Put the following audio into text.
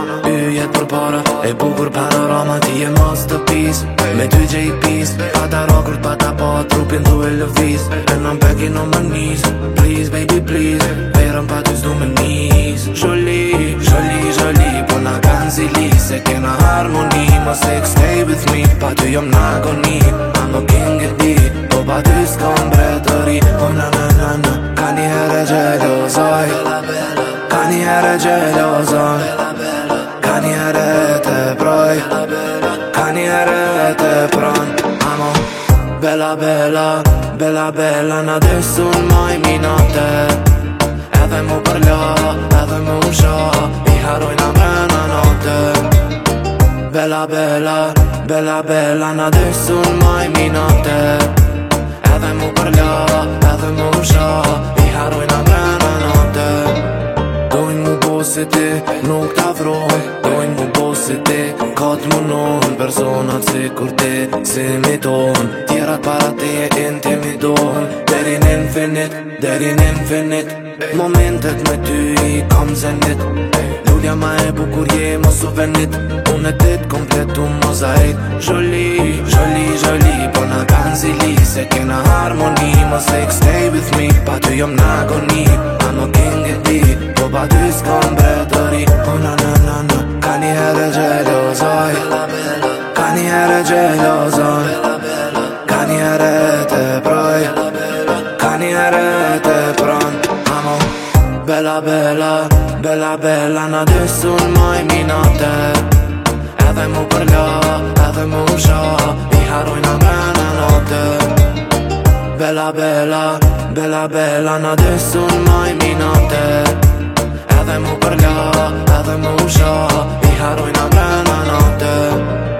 Yjet për para, e bukur panorama, ti je masterpiece. Me ty gjej peace, pa ta rokur, pa ta pa trupin tu e lëviz. And I'm begging on my knees, please baby please. Verën pa ty s'du me nis. Jolie, jolie, jolie, po na kanë zili. Se kena harmoni, mos stay with me. Pa ty jom në agoni, I'm a king e di. Po pa ty s'kom bretëri, oh na na na na. Ka një herë gjelozoj, ka një herë gjelozoj, ka një herë te proj, ka një herë te pron. Amo, bella bella, bella bella, na desun maj minate. Edhe mu përla, edhe mu sha, I harojna brena note. Bella bella, bella bella, na desun maj minate. Edhe mu përla, edhe mu sha, I harojna brena note. Dojnë mu bo si ti, nuk ta vroj. Dojnë mu bo si ti, ka t'munon. Personat si kur ti, si miton. Tjerat para ti e intimidon. Derin infinit, derin infinit. Momentet me ty I kam zenit. Lulja ma e bukur je mos u venit. Unë e dit kompletu mozaik. Jolie, jolie, jolie, po na kanë zili. Se kena harmoni, mos stay with me. Pa ty jom në agoni, I'm a king e di. Po pa ty s'kom bretëri, oh na na na na. Ka një herë gjelozoj, ka një herë gjelozoj, ka një herë te proj, ka një herë te pron. Amo, bella bella, bella bella, na desun maj minate. Edhe mu përla, edhe mu sha, I harojna brena note. Bella bella, bella bella, na desun maj minate. Edhe mu përla, edhe mu sha, I harojna brena note.